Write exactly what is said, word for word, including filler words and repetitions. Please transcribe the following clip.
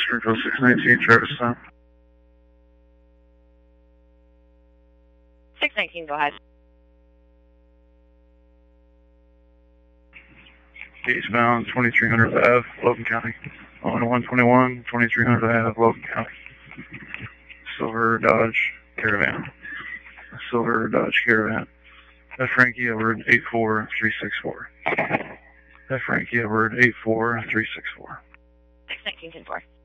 Springfield six nineteen, Travis Town. six nineteen, go ahead. Eastbound twenty-three hundred Ave, Logan County. On one twenty-one, twenty-three hundred Ave, Logan County. Silver Dodge Caravan. Silver Dodge Caravan. F. Frankie, Edward eight four three six four. F. Frankie, Edward eight four three six four. six nineteen, ten four.